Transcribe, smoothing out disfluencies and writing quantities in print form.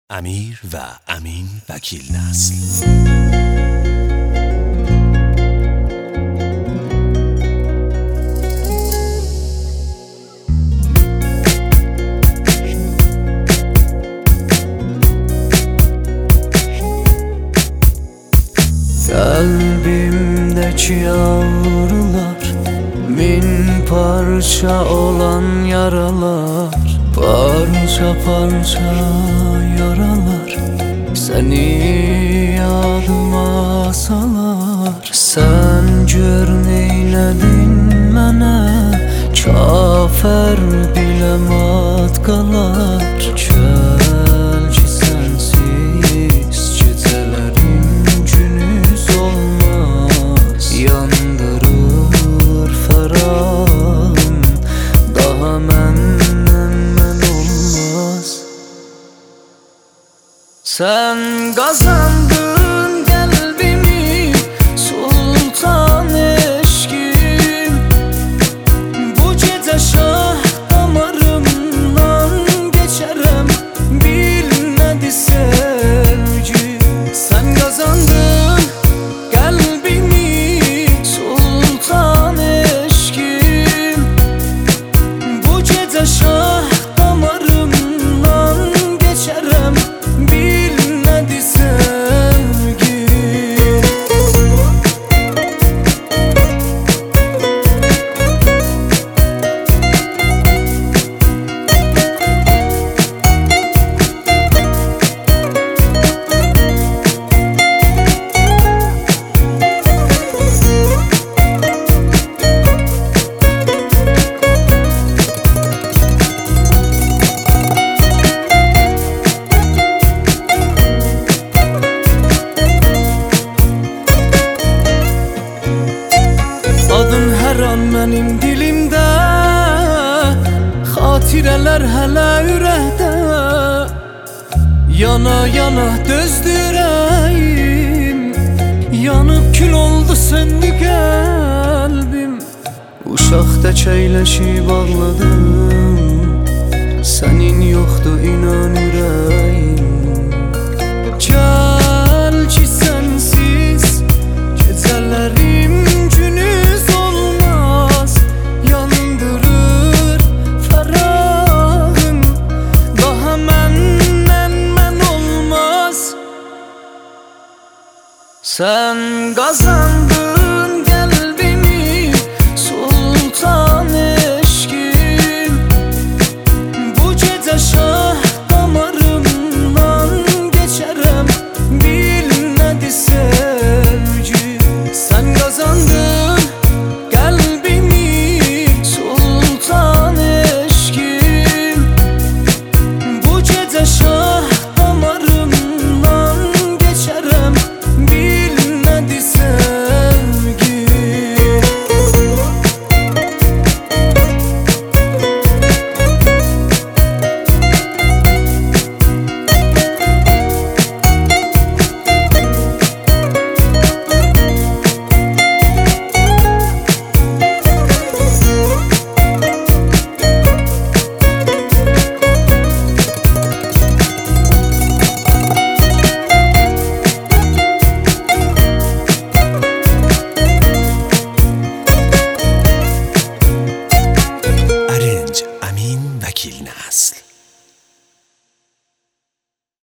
امیر و امین وکیل نسل. Kalbimdeki yavrular, bin parça olan yaralar, parça parça yaralar, seni yadıma salar. Sen gör neylədin mənə, kafir diləm atqalar. Gəl ki sensiz gecələrim günüz olmaz, yandırır fərahım, daha məndən mən olmaz. Sen kazandın kalbimi, sultan eşkim. Bu gece şah damarımdan geçerem, bilmedi sevgi. Sen kazandın kalbimi, sultan eşkim. Bu gece şah damarımdan geçerem, bilmedi sevgi. Adın hər an mənim dilimdə, xatirələr hələ ürəkdə. Yana yana dözdü ürəyim, yanıb kül oldu söndü qəlbim. Uşaqda çəyləşib ağladım, sənin yoxdu inan ürəyim. Gəl ki sensiz gecələrim günüz olmaz, yandırır fərahım, daha məndən mən olmaz. Sen kazan